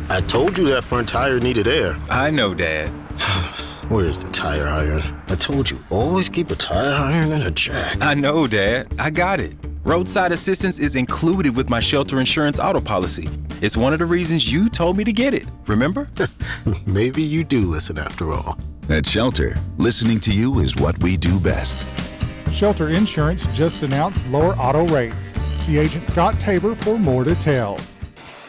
I told you that front tire needed air. I know, Dad. Where's the tire iron? I told you, always keep a tire iron in a jack. I know, Dad. I got it. Roadside assistance is included with my Shelter Insurance auto policy. It's one of the reasons you told me to get it, remember? Maybe you do listen after all. At Shelter, listening to you is what we do best. Shelter Insurance just announced lower auto rates. See Agent Scott Tabor for more details.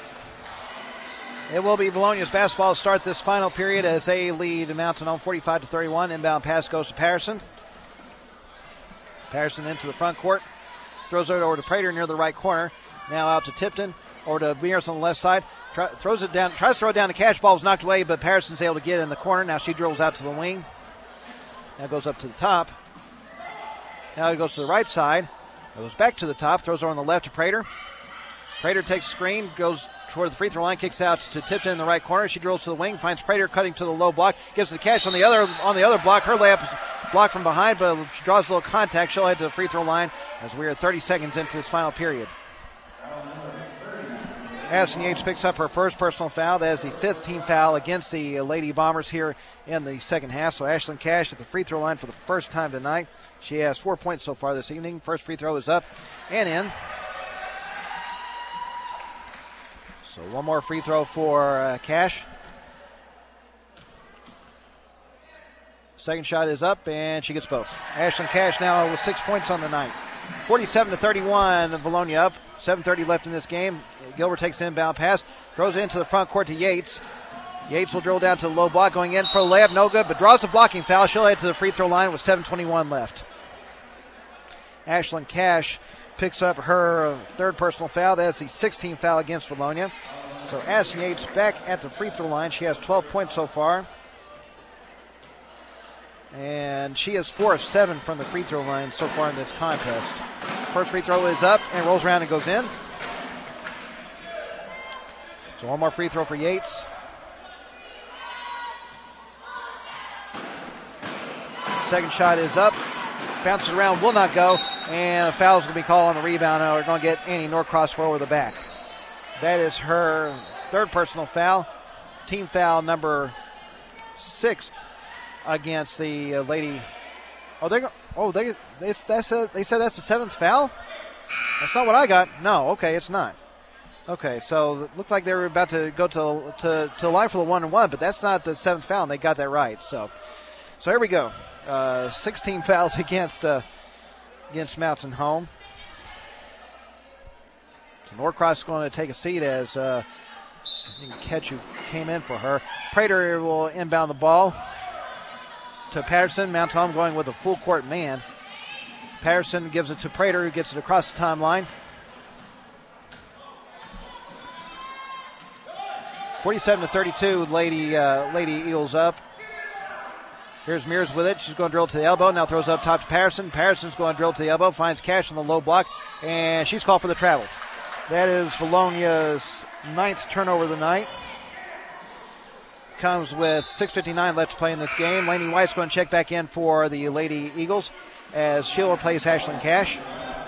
It will be Valonia's basketball to start this final period as they lead Mountain Home 45-31. Inbound pass goes to Patterson. Patterson into the front court. Throws it over to Prater near the right corner. Now out to Tipton. Over to Mears on the left side. Throws it down. Tries to throw it down. The catch ball is knocked away, but Patterson's able to get in the corner. Now she drills out to the wing. Now goes up to the top. Now it goes to the right side. Goes back to the top. Throws it on the left to Prater. Prater takes a screen. Goes toward the free throw line. Kicks out to Tipton in the right corner. She drills to the wing. Finds Prater cutting to the low block. Gives the catch on the other block. Her layup is blocked from behind, but she draws a little contact. She'll head to the free throw line as we are 30 seconds into this final period. Addison Yates picks up her first personal foul. That is the fifth team foul against the Lady Bombers here in the second half. So Ashlyn Cash at the free throw line for the first time tonight. She has 4 points so far this evening. First free throw is up and in. So one more free throw for Cash. Second shot is up and she gets both. Ashlyn Cash now with 6 points on the night. 47-31, Valonia up. 7:30 left in this game. Gilbert takes the inbound pass, throws it into the front court to Yates. Yates will drill down to the low block, going in for a layup, no good, but draws a blocking foul. She'll head to the free throw line with 7:21 left. Ashlyn Cash picks up her third personal foul. That's the 16th foul against Valonia. So Addison Yates back at the free throw line. She has 12 points so far. And she is 4 of 7 from the free throw line so far in this contest. First free throw is up and rolls around and goes in. So one more free throw for Yates. Second shot is up. Bounces around, will not go. And a foul is going to be called on the rebound. We're going to get Annie Norcross for over the back. That is her third personal foul. Team foul number 6 against the Lady. They said that's the 7th foul? That's not what I got. No, okay, it's not. Okay, so it looked like they were about to go to the line for the 1-and-1, but that's not the 7th foul, and they got that right. So here we go. 16 fouls against Mountain Home. So Norcross is going to take a seat as Ketchu came in for her. Prater will inbound the ball to Patterson. Mountain Home going with a full court man. Patterson gives it to Prater, who gets it across the timeline. 47-32, Lady Eagles up. Here's Mears with it. She's going to drill to the elbow. Now throws up top to Patterson. Patterson's going to drill to the elbow. Finds Cash on the low block. And she's called for the travel. That is Valonia's 9th turnover of the night. Comes with 6:59 left to play in this game. Lainey White's going to check back in for the Lady Eagles as she'll replace Ashlyn Cash.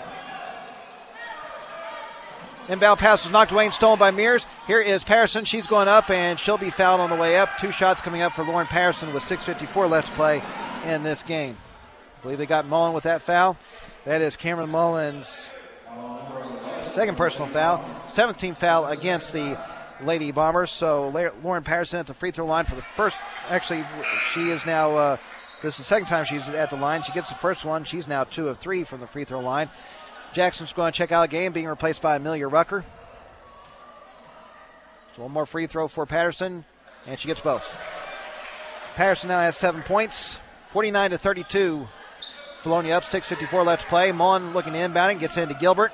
Inbound pass is knocked away and stolen by Mears. Here is Patterson. She's going up, and she'll be fouled on the way up. 2 shots coming up for Lauren Patterson with 6:54 left to play in this game. I believe they got Mullen with that foul. That is Cameron Mullen's second personal foul. 17th foul against the Lady Bombers. So Lauren Patterson at the free throw line for the first. Actually, she is now, this is the second time she's at the line. She gets the first one. She's now 2 of 3 from the free throw line. Jackson's going to check out a game, being replaced by Amelia Rucker. So one more free throw for Patterson, and she gets both. Patterson now has 7 points. 49-32. Valonia up, 6:54 left to play. Mullen looking to inbounding, gets into Gilbert.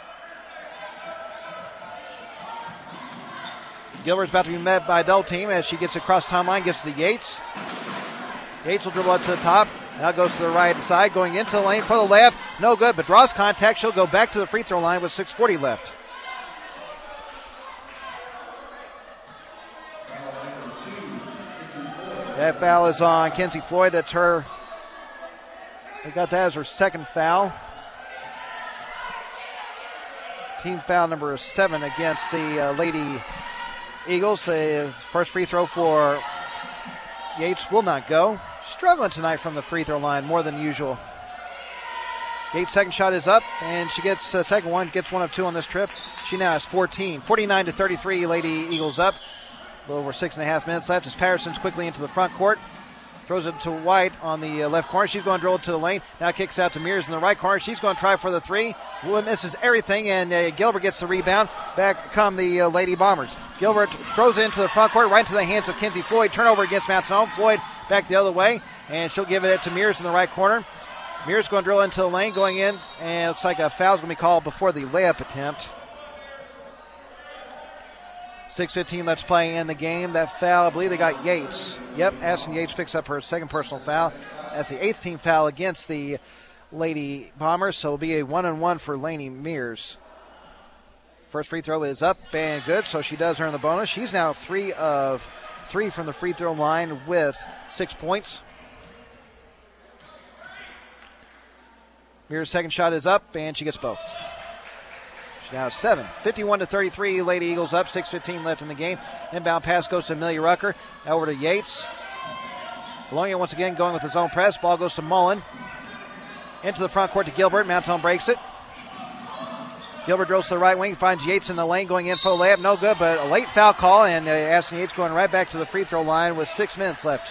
Gilbert's about to be met by a double team as she gets across the timeline, gets to Yates. Yates will dribble up to the top. Now goes to the right side, going into the lane for the layup. No good, but draws contact. She'll go back to the free throw line with 6:40 left. That foul is on Kenzie Floyd. That's her. They got that as her second foul. Team foul number 7 against the Eagles. The first free throw for Yates will not go. Struggling tonight from the free throw line more than usual. Yates' second shot is up, and she gets the second one, gets 1 of 2 on this trip. She now has 14. 49-33, Lady Eagles up. A little over 6.5 minutes left as Patterson's quickly into the front court. Throws it to White on the left corner. She's going to drill it to the lane. Now kicks out to Mears in the right corner. She's going to try for the three. Misses everything, and Gilbert gets the rebound. Back come the Lady Bombers. Gilbert throws it into the front court, right into the hands of Kinsey Floyd. Turnover against Mountain Home. Floyd back the other way, and she'll give it to Mears in the right corner. Mears going to drill into the lane, going in, and it looks like a foul's going to be called before the layup attempt. 6:15 left to play in the game. That foul, I believe they got Yates. Yep, Aston Yates picks up her second personal foul. That's the 8th team foul against the Lady Bombers, so it'll be a 1-and-1 for Lainey Mears. First free throw is up and good, so she does earn the bonus. She's now 3 of 3 from the free throw line with 6 points. Mears' second shot is up, and she gets both. She now has 7. 51-33, Lady Eagles up. 6:15 left in the game. Inbound pass goes to Amelia Rucker. Now over to Yates. Bologna once again going with his own press. Ball goes to Mullen. Into the front court to Gilbert. Mountain breaks it. Gilbert drills to the right wing. Finds Yates in the lane going in for the layup. No good, but a late foul call, and Aston Yates going right back to the free throw line with 6 minutes left.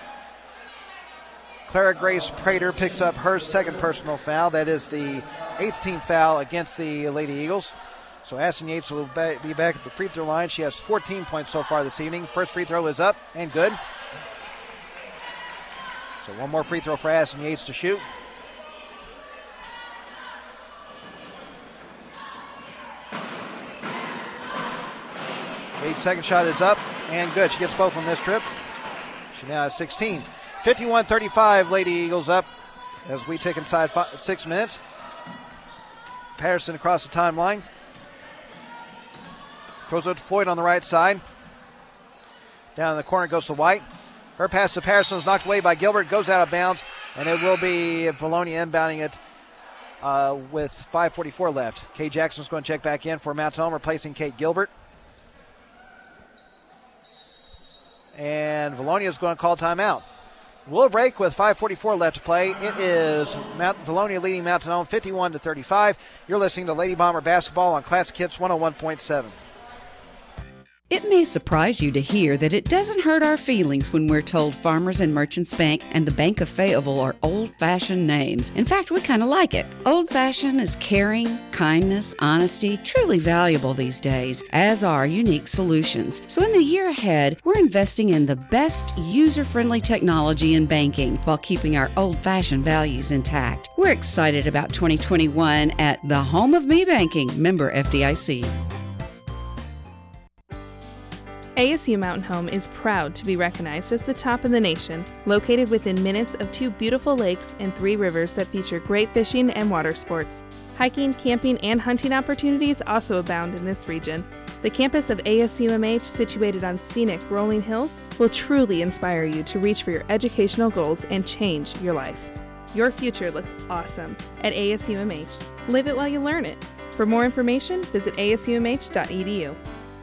Clara Grace Prater picks up her second personal foul. That is the 8th team foul against the Lady Eagles. So Aston Yates will be back at the free throw line. She has 14 points so far this evening. First free throw is up and good. So one more free throw for Aston Yates to shoot. Yates' second shot is up and good. She gets both on this trip. She now has 16. 51-35, Lady Eagles up as we take inside 6 minutes. Patterson across the timeline. Throws it to Floyd on the right side. Down in the corner goes to White. Her pass to Patterson is knocked away by Gilbert. Goes out of bounds, and it will be Valonia inbounding it with 5:44 left. Kay Jackson's going to check back in for Mountain Home, replacing Kate Gilbert. And Valonia is going to call timeout. We'll break with 5:44 left to play. It is Valonia leading Mountain Home 51-35. You're listening to Lady Bomber Basketball on Classic Hits 101.7. It may surprise you to hear that it doesn't hurt our feelings when we're told Farmers and Merchants Bank and the Bank of Fayetteville are old-fashioned names. In fact, we kind of like it. Old-fashioned is caring, kindness, honesty, truly valuable these days, as are unique solutions. So in the year ahead, we're investing in the best user-friendly technology in banking while keeping our old-fashioned values intact. We're excited about 2021 at the home of me banking, member FDIC. ASU Mountain Home is proud to be recognized as the top in the nation, located within minutes of 2 beautiful lakes and 3 rivers that feature great fishing and water sports. Hiking, camping, and hunting opportunities also abound in this region. The campus of ASUMH, situated on scenic rolling hills, will truly inspire you to reach for your educational goals and change your life. Your future looks awesome at ASUMH. Live it while you learn it. For more information, visit asumh.edu.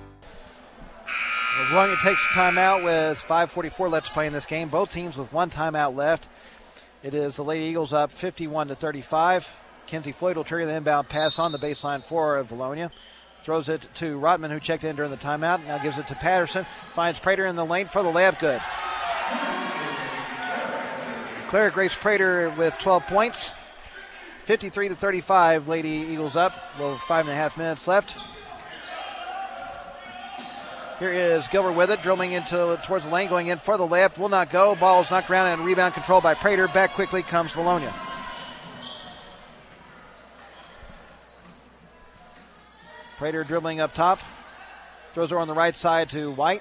Bologna takes a timeout with 5:44 left to play in this game. Both teams with 1 timeout left. It is the Lady Eagles up 51-35. Kinsey Floyd will trigger the inbound pass on the baseline for Bologna. Throws it to Rotman, who checked in during the timeout. Now gives it to Patterson. Finds Prater in the lane for the layup. Good. Clara Grace Prater with 12 points. 53-35. Lady Eagles up. A little 5.5 minutes left. Here is Gilbert with it, dribbling towards the lane, going in for the layup. Will not go. Ball is knocked around and rebound controlled by Prater. Back quickly comes Valonia. Prater dribbling up top. Throws her on the right side to White.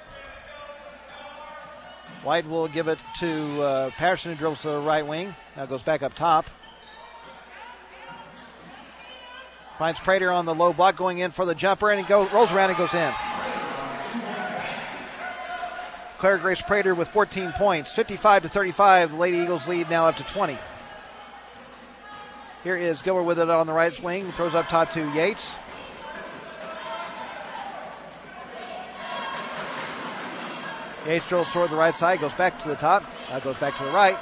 White will give it to Patterson, who dribbles to the right wing. Now goes back up top. Finds Prater on the low block, going in for the jumper, and he rolls around and goes in. Clara Grace Prater with 14 points. 55-35. The Lady Eagles lead now up to 20. Here is Gilbert with it on the right wing. Throws up top to Yates. Yates drills toward the right side, goes back to the top, goes back to the right.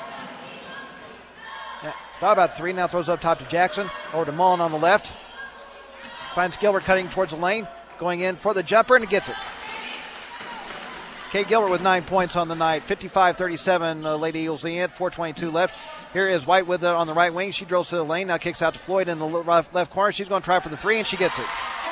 Thought about three, now throws up top to Jackson, over to Mullen on the left. Finds Gilbert cutting towards the lane, going in for the jumper, and gets it. Kate Gilbert with 9 points on the night, 55-37, Lady Eagles lead, 4:22 left. Here is White with it on the right wing. She drills to the lane, now kicks out to Floyd in the left corner. She's going to try for the three, and she gets it.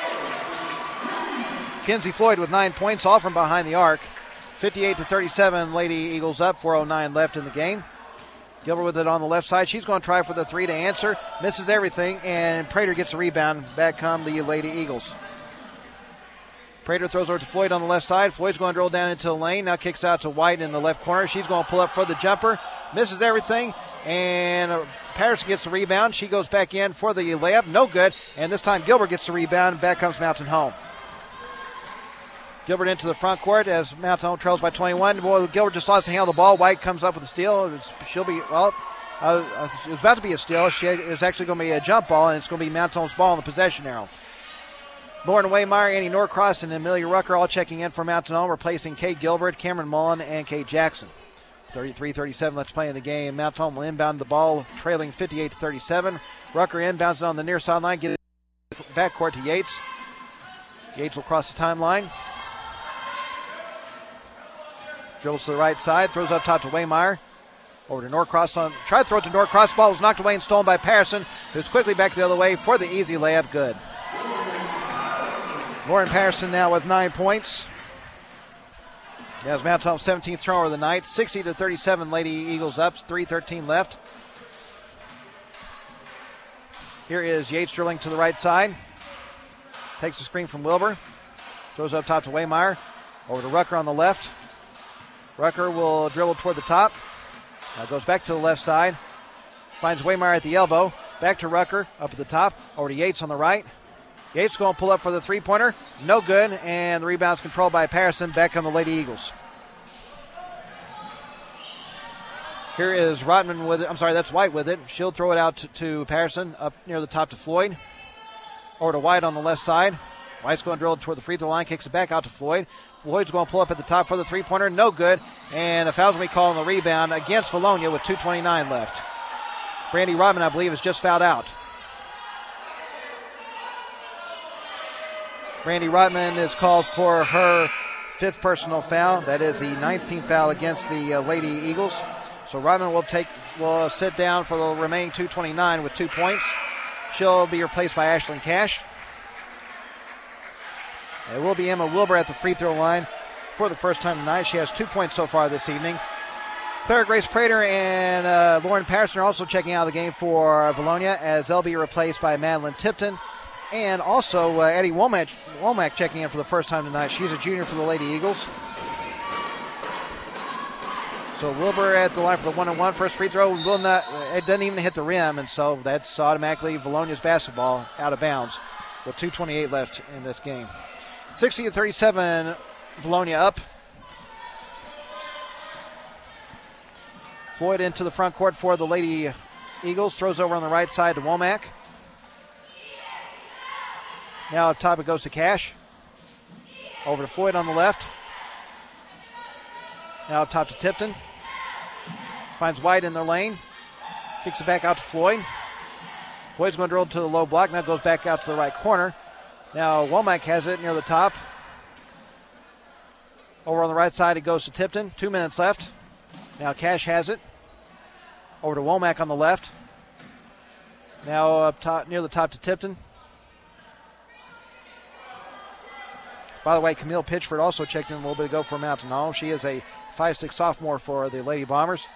Kinsey Floyd with 9 points, all from behind the arc. 58-37, Lady Eagles up, 4:09 left in the game. Gilbert with it on the left side. She's going to try for the three to answer. Misses everything, and Prater gets the rebound. Back come the Lady Eagles. Prater throws over to Floyd on the left side. Floyd's going to drill down into the lane. Now kicks out to White in the left corner. She's going to pull up for the jumper. Misses everything, and Patterson gets the rebound. She goes back in for the layup. No good, and this time Gilbert gets the rebound. Back comes Mountain Home. Gilbert into the front court as Mountain Home trails by 21. Boy, Gilbert just lost the handle of the ball. White comes up with a steal. She'll be, it was about to be a steal. It's actually going to be a jump ball, and it's going to be Mountain Home's ball in the possession arrow. Lauren Waymeyer, Annie Norcross, and Amelia Rucker all checking in for Mountain Home, replacing Kate Gilbert, Cameron Mullen, and Kate Jackson. 33-37, let's play in the game. Mountain Home will inbound the ball, trailing 58-37. Rucker inbounds it on the near sideline, gets it backcourt to Yates. Yates will cross the timeline. Dribbles to the right side, throws up top to Waymeyer. Over to Norcross. Tried to throw it to Norcross. Ball was knocked away and stolen by Patterson, who's quickly back the other way for the easy layup. Good. Lauren Patterson now with 9 points. As Mountain Home's 17th turnover of the night. 60-37, Lady Eagles up. 3:13 left. Here is Yates drilling to the right side. Takes the screen from Wilbur. Throws up top to Waymeyer. Over to Rucker on the left. Rucker will dribble toward the top. Now goes back to the left side. Finds Waymeyer at the elbow. Back to Rucker up at the top. Over to Yates on the right. Yates going to pull up for the three-pointer. No good. And the rebound's controlled by Patterson. Back on the Lady Eagles. Here is Rotman with it. I'm sorry, that's White with it. She'll throw it out to Patterson up near the top to Floyd. Over to White on the left side. White's going to drill toward the free throw line. Kicks it back out to Floyd. Floyd's going to pull up at the top for the three-pointer. No good. And a foul's going to be called on the rebound against Vilonia with 2:29 left. Brandy Rodman, I believe, is just fouled out. Brandy Rodman is called for her fifth personal foul. That is the 9th team foul against the Lady Eagles. So Rodman will sit down for the remaining 2:29 with 2 points. She'll be replaced by Ashlyn Cash. It will be Emma Wilbur at the free throw line for the first time tonight. She has 2 points so far this evening. Clara Grace Prater and Lauren Patterson are also checking out of the game for Vilonia, as they'll be replaced by Madeline Tipton. And also Eddie Womack checking in for the first time tonight. She's a junior for the Lady Eagles. So Wilbur at the line for the 1-on-1. First free throw it doesn't even hit the rim, and so that's automatically Vilonia's basketball out of bounds with 2:28 left in this game. 60-37, Vilonia up. Floyd into the front court for the Lady Eagles. Throws over on the right side to Womack. Now up top it goes to Cash. Over to Floyd on the left. Now up top to Tipton. Finds White in their lane. Kicks it back out to Floyd. Floyd's going to drill to the low block. Now goes back out to the right corner. Now Womack has it near the top. Over on the right side it goes to Tipton. 2 minutes left. Now Cash has it. Over to Womack on the left. Now up top, near the top to Tipton. By the way, Camille Pitchford also checked in a little bit ago for Mountain Home. She is a 5'6" sophomore for the Lady Bombers.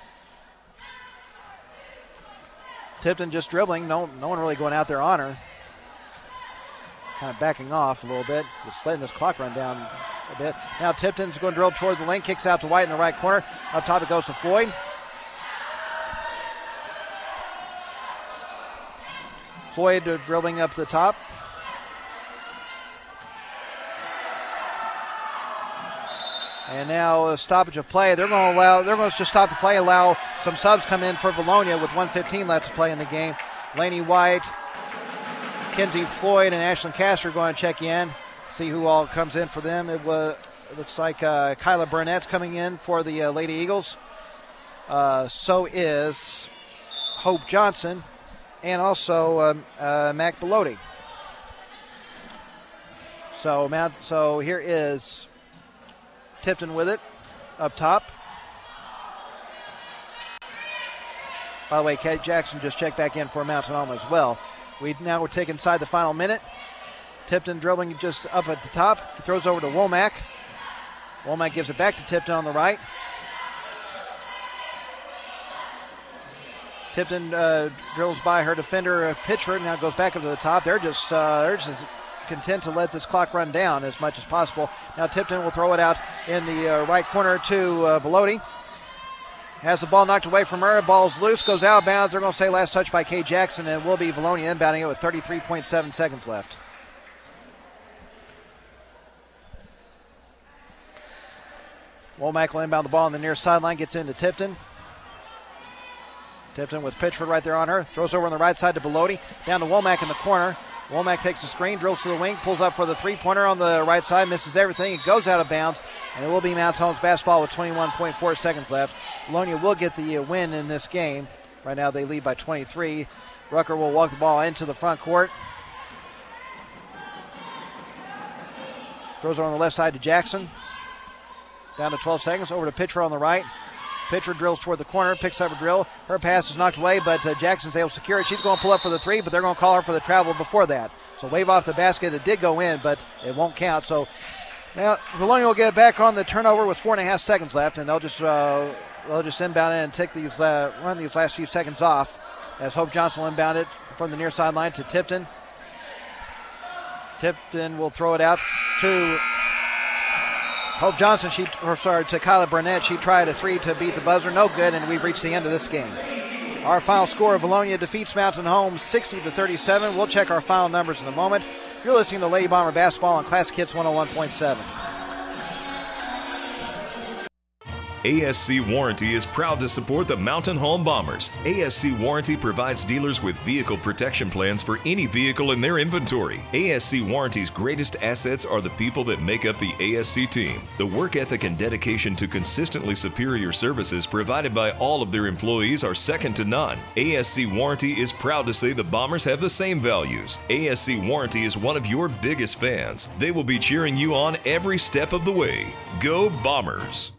Tipton just dribbling. No one really going out there on her. Kind of backing off a little bit. Just letting this clock run down a bit. Now Tipton's going to drill toward the lane. Kicks out to White in the right corner. Up top it goes to Floyd. Floyd dribbling up the top. And now a stoppage of play. They're going to just stop the play, allow some subs come in for Vilonia with 1:15 left to play in the game. Lainey White, Kenzie Floyd, and Ashlyn Cash are going to check in, see who all comes in for them. It was looks like Kyla Burnett's coming in for the Lady Eagles. So is Hope Johnson and also Mac Belotti. So here is Tipton with it up top. By the way, Kate Jackson just checked back in for Mountain Home as well. We're taking inside the final minute. Tipton dribbling just up at the top. He throws over to Womack. Womack gives it back to Tipton on the right. Tipton drills by her defender, Pitchford. Now goes back up to the top. They're just content to let this clock run down as much as possible. Now Tipton will throw it out in the right corner to Belotti. Has the ball knocked away from her. Ball's loose, goes out of bounds. They're going to say last touch by Kay Jackson, and it will be Valonia inbounding it with 33.7 seconds left. Womack will inbound the ball on the near sideline, gets into Tipton. Tipton with Pitchford right there on her. Throws over on the right side to Belotti. Down to Womack in the corner. Womack takes the screen, drills to the wing, pulls up for the three-pointer on the right side, misses everything. It goes out of bounds, and it will be Mounts Home's basketball with 21.4 seconds left. Bologna will get the win in this game. Right now they lead by 23. Rucker will walk the ball into the front court. Throws it on the left side to Jackson. Down to 12 seconds. Over to Pitcher on the right. Pitcher drills toward the corner, picks up a drill. Her pass is knocked away, but Jackson's able to secure it. She's going to pull up for the three, but they're going to call her for the travel before that. So wave off the basket. It did go in, but it won't count. So now Valonia will get back on the turnover with 4.5 seconds left, and they'll just inbound in and take these run these last few seconds off as Hope Johnson will inbound it from the near sideline to Tipton. Tipton will throw it out to Hope Johnson, to Kyla Burnett. She tried a three to beat the buzzer. No good, and we've reached the end of this game. Our final score, Valonia defeats Mountain Home 60-37. We'll check our final numbers in a moment. You're listening to Lady Bomber Basketball on Classic Hits 101.7. ASC Warranty is proud to support the Mountain Home Bombers. ASC Warranty provides dealers with vehicle protection plans for any vehicle in their inventory. ASC Warranty's greatest assets are the people that make up the ASC team. The work ethic and dedication to consistently superior services provided by all of their employees are second to none. ASC Warranty is proud to say the Bombers have the same values. ASC Warranty is one of your biggest fans. They will be cheering you on every step of the way. Go Bombers!